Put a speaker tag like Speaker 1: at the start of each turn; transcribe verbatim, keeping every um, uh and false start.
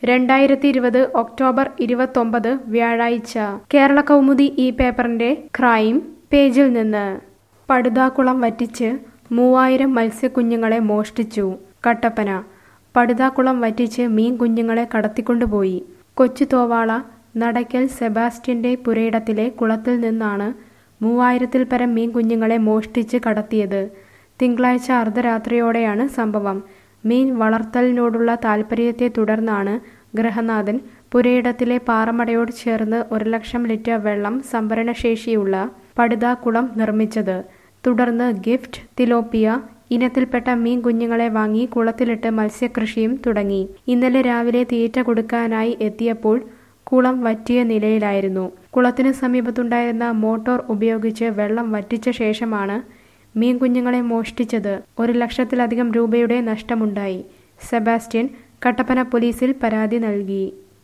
Speaker 1: രണ്ടായിരത്തി ഇരുപത് ഒക്ടോബർ ഇരുപത്തൊമ്പത് വ്യാഴാഴ്ച കേരള കൗമുദി ഈ പേപ്പറിന്റെ ക്രൈം പേജിൽ നിന്ന് പടുതാക്കുളം വറ്റിച്ച് മൂവായിരം മത്സ്യക്കുഞ്ഞുങ്ങളെ മോഷ്ടിച്ചു. കട്ടപ്പന. പടുതാക്കുളം വറ്റിച്ച് മീൻ കുഞ്ഞുങ്ങളെ കടത്തിക്കൊണ്ടുപോയി. കൊച്ചു തോവാള നടയ്ക്കൽ സെബാസ്റ്റ്യന്റെ പുരയിടത്തിലെ കുളത്തിൽ നിന്നാണ് മൂവായിരത്തിൽ പരം മീൻ കുഞ്ഞുങ്ങളെ മോഷ്ടിച്ച് കടത്തിയത്. തിങ്കളാഴ്ച അർദ്ധരാത്രിയോടെയാണ് സംഭവം. മീൻ വളർത്തലിനോടുള്ള താൽപര്യത്തെ തുടർന്നാണ് ഗൃഹനാഥൻ പുരയിടത്തിലെ പാറമടയോട് ചേർന്ന് ഒരു ലക്ഷം ലിറ്റർ വെള്ളം സംഭരണശേഷിയുള്ള പടുതാക്കുളം നിർമ്മിച്ചത്. തുടർന്ന് ഗിഫ്റ്റ്, തിലോപ്പിയ ഇനത്തിൽപ്പെട്ട മീൻ കുഞ്ഞുങ്ങളെ വാങ്ങി കുളത്തിലിട്ട് മത്സ്യകൃഷിയും തുടങ്ങി. ഇന്നലെ രാവിലെ തീറ്റ കൊടുക്കാനായി എത്തിയപ്പോൾ കുളം വറ്റിയ നിലയിലായിരുന്നു. കുളത്തിന് സമീപത്തുണ്ടായിരുന്ന മോട്ടോർ ഉപയോഗിച്ച് വെള്ളം വറ്റിച്ച ശേഷമാണ് മീൻ കുഞ്ഞുങ്ങളെ മോഷ്ടിച്ചത്. ഒരു ലക്ഷത്തിലധികം രൂപയുടെ നഷ്ടമുണ്ടായി. സെബാസ്റ്റ്യൻ കട്ടപ്പന പോലീസിൽ പരാതി നൽകി.